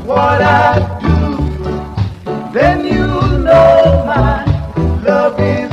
what I do, then you'll know my love is